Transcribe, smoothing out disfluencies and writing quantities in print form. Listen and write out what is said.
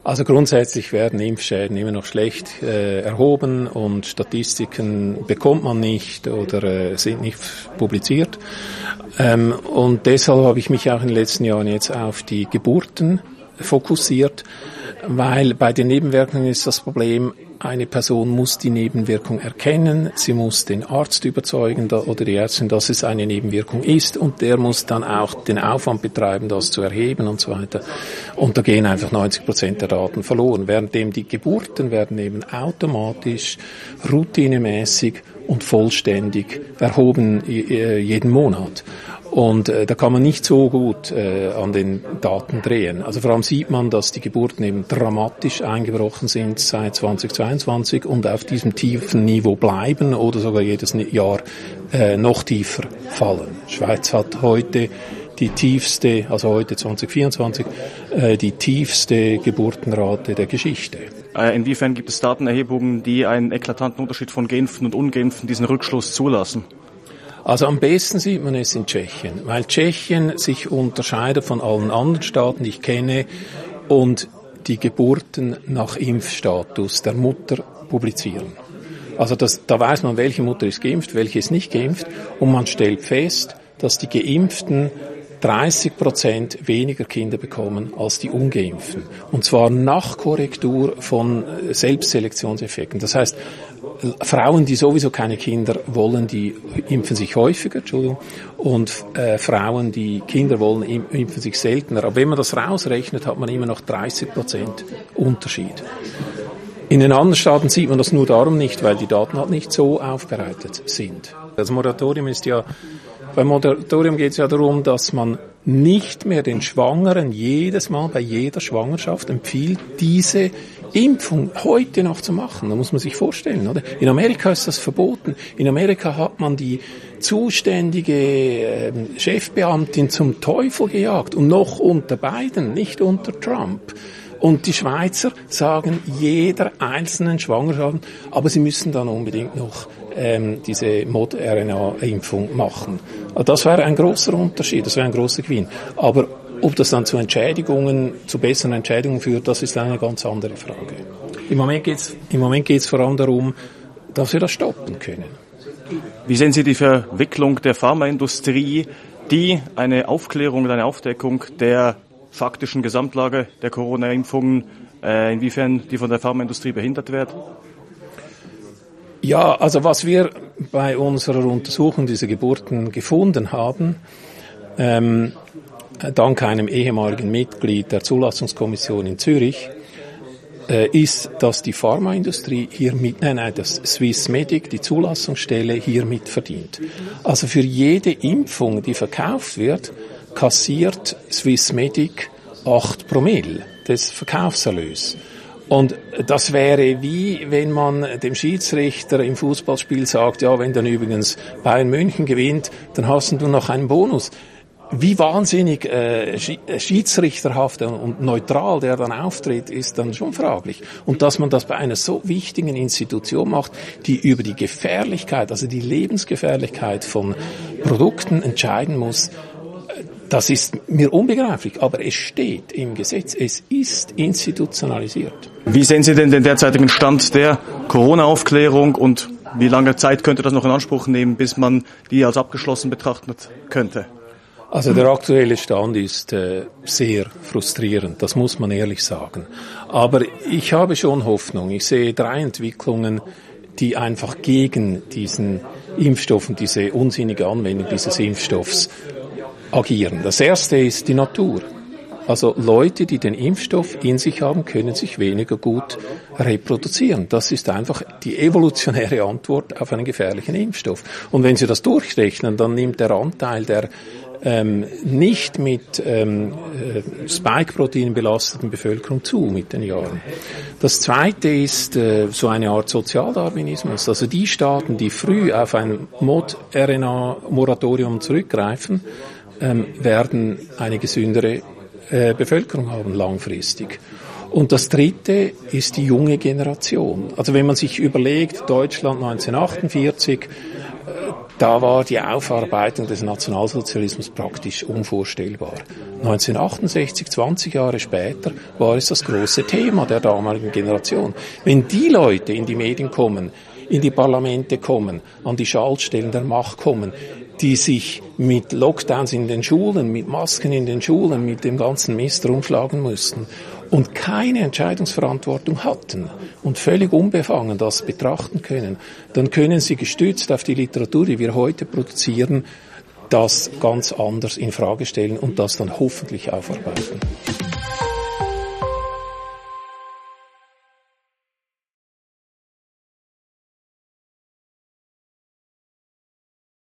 Also grundsätzlich werden Impfschäden immer noch schlecht erhoben und Statistiken bekommt man nicht oder sind nicht publiziert. Und deshalb habe ich mich auch in den letzten Jahren jetzt auf die Geburten fokussiert, weil bei den Nebenwirkungen ist das Problem, eine Person muss die Nebenwirkung erkennen, sie muss den Arzt überzeugen oder die Ärztin, dass es eine Nebenwirkung ist und der muss dann auch den Aufwand betreiben, das zu erheben und so weiter. Und da gehen einfach 90% der Daten verloren, währenddem die Geburten werden eben automatisch, routinemäßig und vollständig erhoben jeden Monat. Und da kann man nicht so gut an den Daten drehen. Also vor allem sieht man, dass die Geburten eben dramatisch eingebrochen sind seit 2022 und auf diesem tiefen Niveau bleiben oder sogar jedes Jahr noch tiefer fallen. Die Schweiz hat heute die tiefste, also heute 2024, die tiefste Geburtenrate der Geschichte. Inwiefern gibt es Datenerhebungen, die einen eklatanten Unterschied von Geimpften und Ungeimpften diesen Rückschluss zulassen? Also am besten sieht man es in Tschechien, weil Tschechien sich unterscheidet von allen anderen Staaten, die ich kenne, und die Geburten nach Impfstatus der Mutter publizieren. Also da weiß man, welche Mutter ist geimpft, welche ist nicht geimpft, und man stellt fest, dass die Geimpften 30% weniger Kinder bekommen als die Ungeimpften. Und zwar nach Korrektur von Selbstselektionseffekten. Das heißt, Frauen, die sowieso keine Kinder wollen, die impfen sich häufiger, und Frauen, die Kinder wollen, impfen sich seltener. Aber wenn man das rausrechnet, hat man immer noch 30% Unterschied. In den anderen Staaten sieht man das nur darum nicht, weil die Daten halt nicht so aufbereitet sind. Das Moratorium beim Moratorium geht es ja darum, dass man nicht mehr den Schwangeren jedes Mal bei jeder Schwangerschaft empfiehlt, diese Impfung heute noch zu machen. Da muss man sich vorstellen, oder? In Amerika ist das verboten. In Amerika hat man die zuständige Chefbeamtin zum Teufel gejagt und noch unter Biden, nicht unter Trump. Und die Schweizer sagen jeder einzelnen Schwangerschaft, aber sie müssen dann unbedingt noch diese Mod-RNA-Impfung machen. Das wäre ein großer Unterschied, das wäre ein großer Gewinn. Aber ob das dann zu besseren Entscheidungen führt, das ist eine ganz andere Frage. Im Moment geht's vor allem darum, dass wir das stoppen können. Wie sehen Sie die Verwicklung der Pharmaindustrie, die eine Aufklärung und eine Aufdeckung der faktischen Gesamtlage der Corona-Impfungen, inwiefern die von der Pharmaindustrie behindert wird? Ja, also was wir bei unserer Untersuchung dieser Geburten gefunden haben, dank einem ehemaligen Mitglied der Zulassungskommission in Zürich, ist, dass die Pharmaindustrie das Swissmedic, die Zulassungsstelle, hier mitverdient. Also für jede Impfung, die verkauft wird, kassiert Swissmedic 8 Promille des Verkaufserlös. Und das wäre wie, wenn man dem Schiedsrichter im Fußballspiel sagt, ja, wenn dann übrigens Bayern München gewinnt, dann hast du noch einen Bonus. Wie wahnsinnig schiedsrichterhaft und neutral der dann auftritt, ist dann schon fraglich. Und dass man das bei einer so wichtigen Institution macht, die über die Gefährlichkeit, also die Lebensgefährlichkeit von Produkten entscheiden muss, das ist mir unbegreiflich, aber es steht im Gesetz, es ist institutionalisiert. Wie sehen Sie denn den derzeitigen Stand der Corona-Aufklärung und wie lange Zeit könnte das noch in Anspruch nehmen, bis man die als abgeschlossen betrachten könnte? Also der aktuelle Stand ist sehr frustrierend, das muss man ehrlich sagen. Aber ich habe schon Hoffnung. Ich sehe 3 Entwicklungen, die einfach gegen diesen Impfstoff und diese unsinnige Anwendung dieses Impfstoffs agieren. Das erste ist die Natur. Also Leute, die den Impfstoff in sich haben, können sich weniger gut reproduzieren. Das ist einfach die evolutionäre Antwort auf einen gefährlichen Impfstoff. Und wenn Sie das durchrechnen, dann nimmt der Anteil der nicht mit Spike-Protein belasteten Bevölkerung zu mit den Jahren. Das zweite ist so eine Art Sozialdarwinismus. Also die Staaten, die früh auf ein Mod-RNA-Moratorium zurückgreifen, werden eine gesündere Bevölkerung haben langfristig. Und das dritte ist die junge Generation. Also wenn man sich überlegt, Deutschland 1948, da war die Aufarbeitung des Nationalsozialismus praktisch unvorstellbar. 1968, 20 Jahre später, war es das große Thema der damaligen Generation. Wenn die Leute in die Medien kommen, in die Parlamente kommen, an die Schaltstellen der Macht kommen, die sich mit Lockdowns in den Schulen, mit Masken in den Schulen, mit dem ganzen Mist rumschlagen mussten und keine Entscheidungsverantwortung hatten und völlig unbefangen das betrachten können, dann können sie gestützt auf die Literatur, die wir heute produzieren, das ganz anders in Frage stellen und das dann hoffentlich aufarbeiten.